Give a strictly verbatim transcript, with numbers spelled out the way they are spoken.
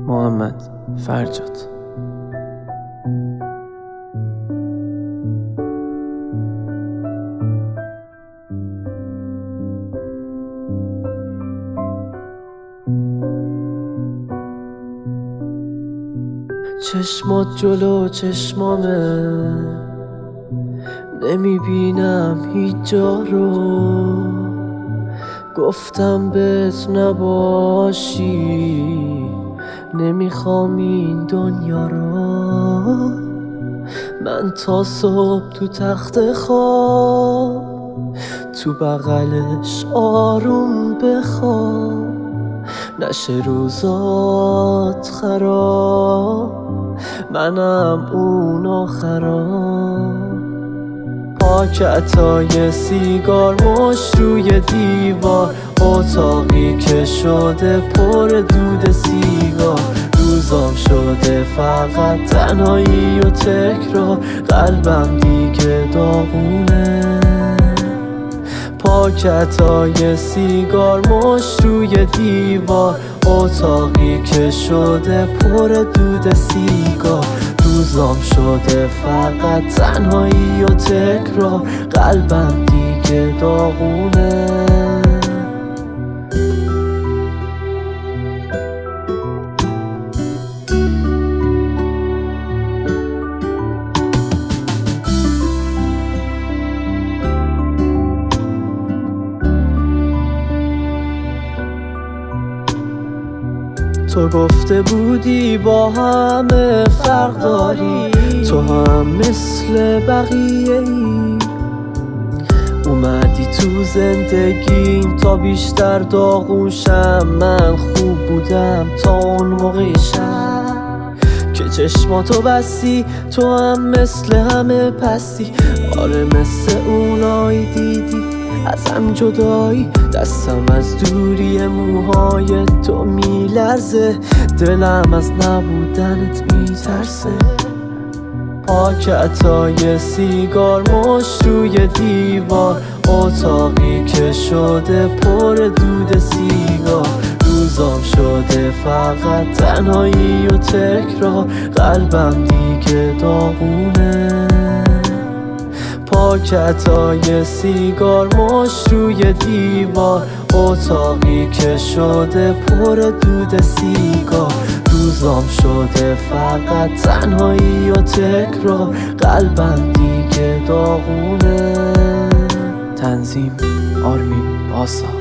محمد فرجاد. چشمات جلو چشمامه، نمیبینم هیچ جا رو. گفتم بهت نباشی، نمیخوام این دنیا رو. من تا صبح تو تخت خواب، تو بغلش آروم بخواب. نشه روزات خراب، منم اون آخرام. پاکتای سیگار مش روی دیوار، اتاقی که شده پر دود سیگار. روزام شده فقط تنهایی و تکرار، قلبم دیگه داغونه. پاکتای سیگار مش روی دیوار، اتاقی که شده پر دود سیگار. روزام شده فقط تنهایی و تکرار، قلبم دیگه داغونه. تو گفته بودی با همه فرق داری، تو هم مثل بقیه ای. اومدی تو زندگیم تا بیشتر داغون شم. من خوب بودم تا اون موقع شب که چشماتو بستی، تو هم مثل همه پستی. آره مثل اونایی دیدی ازم جدایی، دستم از دوری موهای تو میلرزه، دلم از نبودنت میترسه. پاکتای سیگار مش روی دیوار، اتاقی که شده پر دود سیگار. روزام شده فقط تنهایی و تکرار، قلبم دیگه داغونه. پاکتای سیگار مش روی دیوار، اتاقی که شده پر دود سیگار. روزام شده فقط تنهایی و تکرار، قلبم دیگه داغونه. تنظیم آرمین پاسا.